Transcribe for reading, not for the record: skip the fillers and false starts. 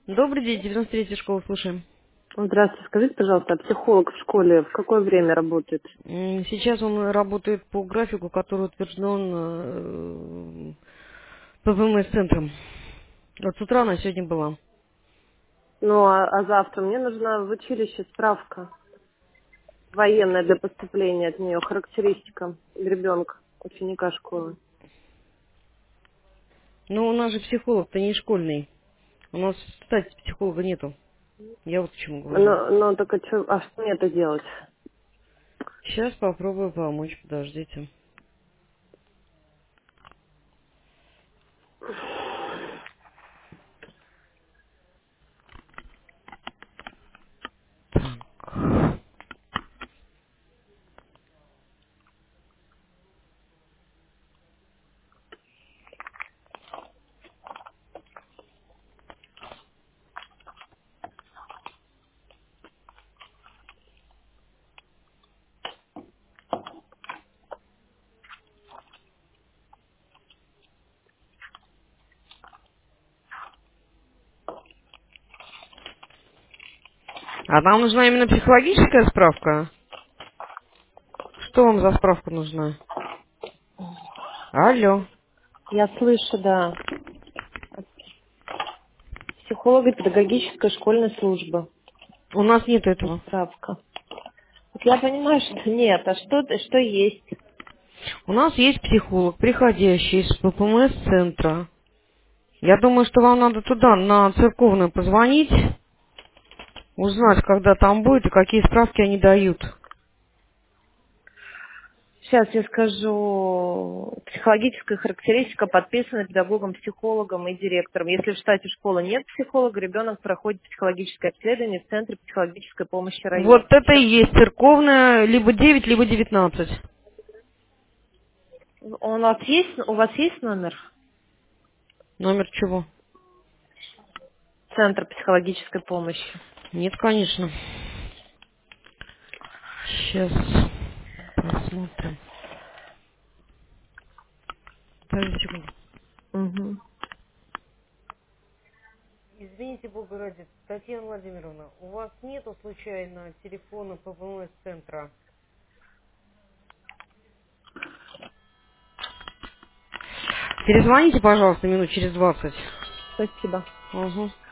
Добрый день, 93-я школа, слушаем. Здравствуйте, скажите, пожалуйста, а психолог в школе в какое время работает? Сейчас он работает по графику, который утвержден ПВМС-центром. Вот с утра она сегодня была. Ну, а завтра мне нужна в училище справка военная для поступления от нее, характеристика ребенка, ученика школы. Но у нас же психолог-то не школьный. У нас, кстати, психолога нету. Я вот к чему говорю. Но так а что мне это делать? Сейчас попробую помочь, подождите. А нам нужна именно психологическая справка? Что вам за справка нужна? Алло. Я слышу, да. Психолого-педагогическая школьная служба. У нас нет этого. Справка. Вот я понимаю, что нет, а что есть? У нас есть психолог, приходящий из ППМС-центра. Я думаю, что вам надо туда, на церковную, позвонить, узнать, когда там будет и какие справки они дают. Сейчас я скажу. Психологическая характеристика подписана педагогом, психологом и директором. Если в штате школы нет психолога, ребенок проходит психологическое обследование в Центре психологической помощи Вот района. это и есть церковная, либо 9, либо 19. У вас есть номер Номер чего? Центра психологической помощи? Нет, конечно. Сейчас посмотрим. Подожди секунду. Угу. Извините, Бога ради, Татьяна Владимировна, у вас нету случайно телефона ППМС-центра? Перезвоните, пожалуйста, минут через 20. Спасибо. Угу.